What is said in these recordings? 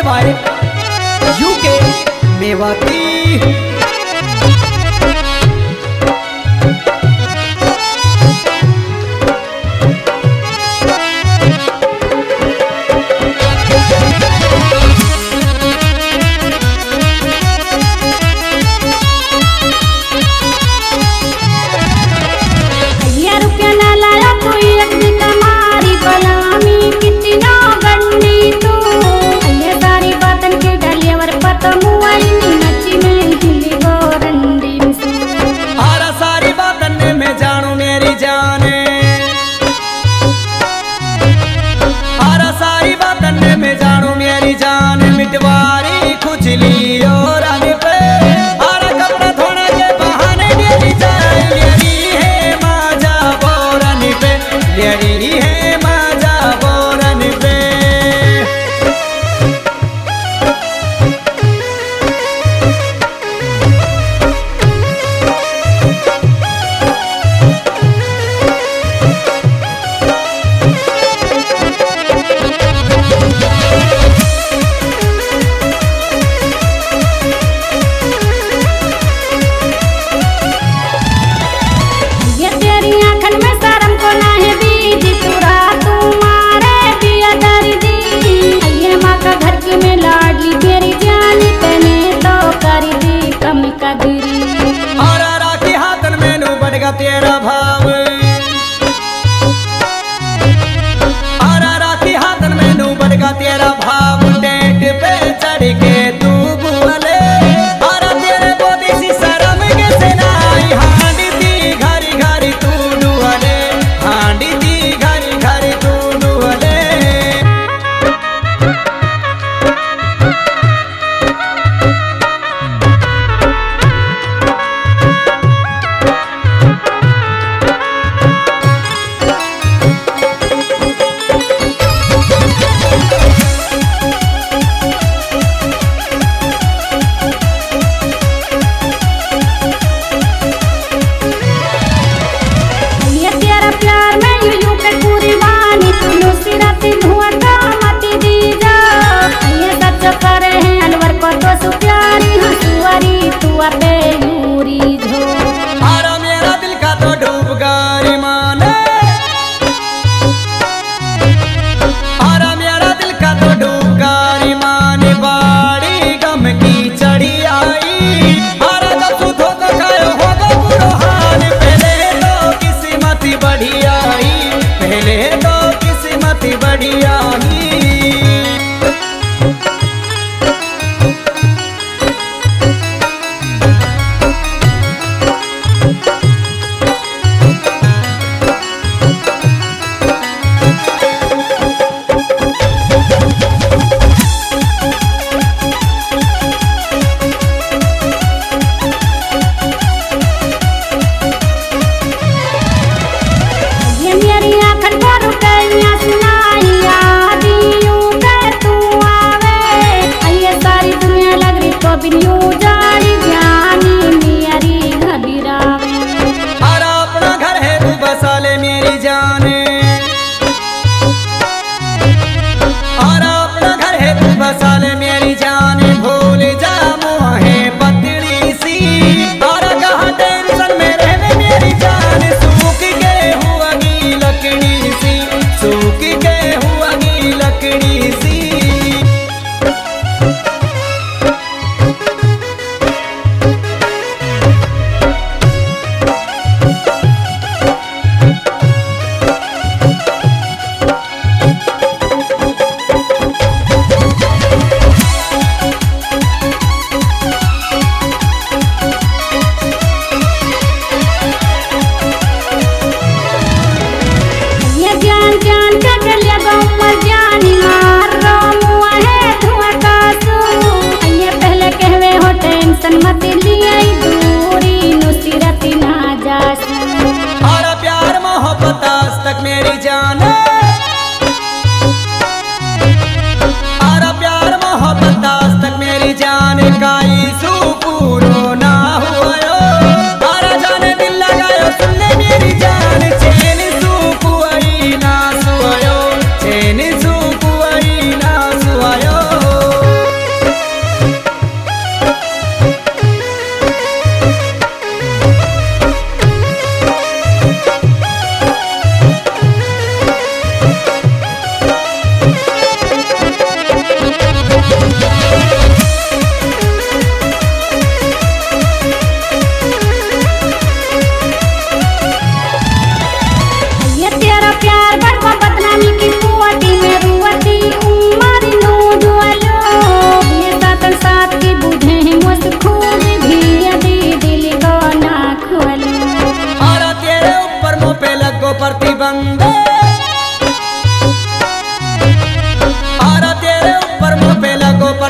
presented by UK Mewati. मिटवारी खुजली और आगे पे और कपड़ा धोने के बहाने डेली जाए लेरी है माजा बोरन पे लेरी है माजा बोरन पे। तेरा भाव और राती हाथन में नू बढ़गा तेरा भाव टेंट पे चढ़ के तू बुले और तेरे बोदी सी शर्म के से नाई हांडी दी घरी घरी तू डुले हांडी दी घरी घरी तू डुले।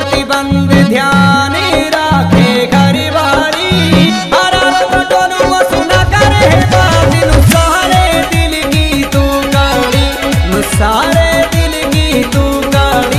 प्रतिबंध ध्यान राखे घर वाली हरा टोलू सुना करे बात सारे दिल की तू कड़ी सारे दिल की तू कड़ी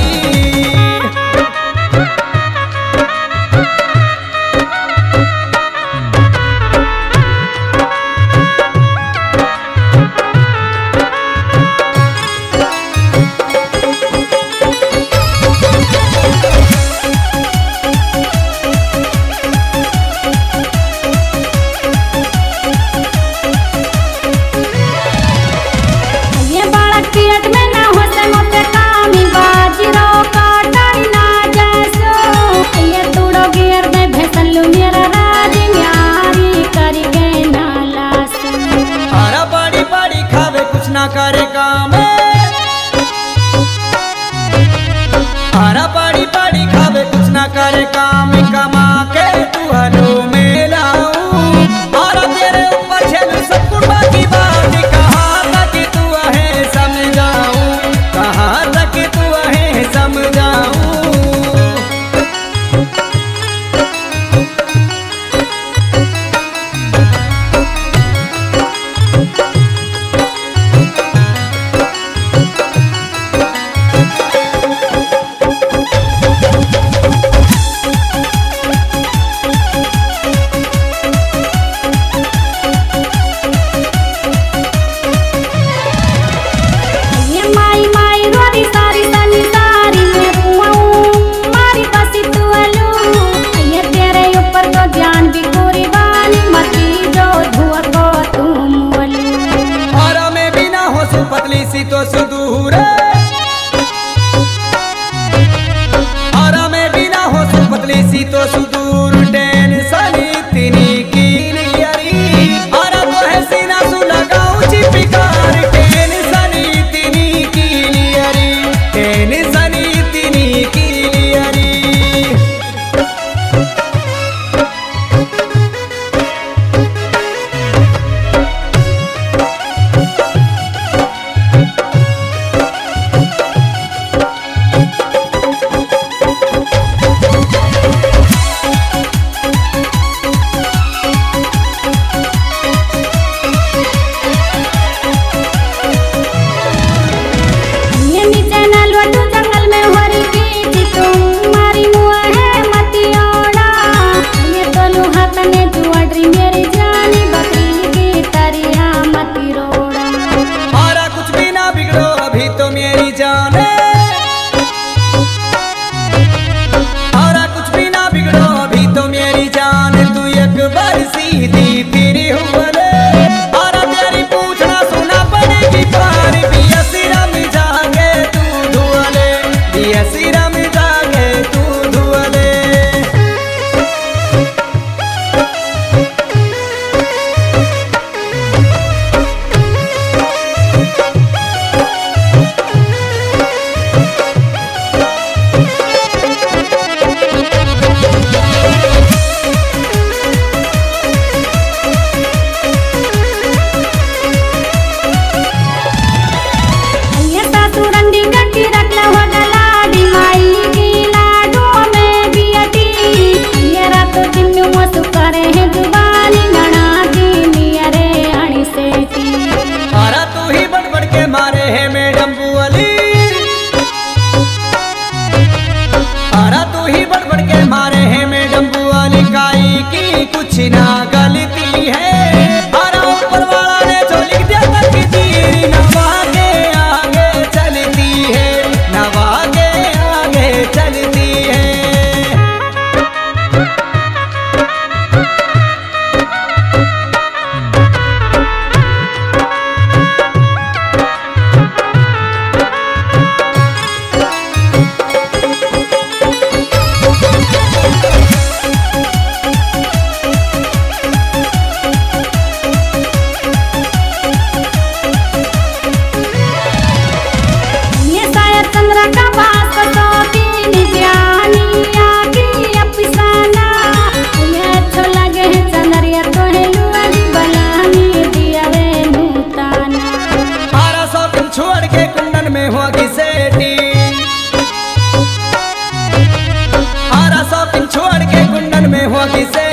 ना करे काम हरा पाड़ी पाड़ी खावे कुछ ना करे काम कमा के तू हलो में लाऊं और तेरे ऊपर छेल सब कुर्बा की बात कहाँ तक तू है समझाऊं कहाँ तक तू है समझाऊं पतली सी तो सुदूर और में बिना हो सु पतली सी तो सुदूर टेंशन इतनी की लियरी और तो है सीना सु लगाऊं चिपिकार टेंशन इतनी की लियरी टेंशन इतनी की लियरी तो मेरी जाने और कुछ भी ना बिगड़ो अभी तो मेरी जान तू एक बार सीधी फिर हुए और तेरी पूछना सुना पड़ेगी पार बिया सिरा में जागे तू धुआले बिया सिरा में जागे तू धुआले मारे है मैडम बुअली अरा तू ही बढ़ बढ़ के मारे है मैडम बुअली काई की कुछ ना गलती है अरा ऊपर वाला ने जो लिख दिया तकदीर नवा के आगे चलती है नवा के आगे चलती है मोदी से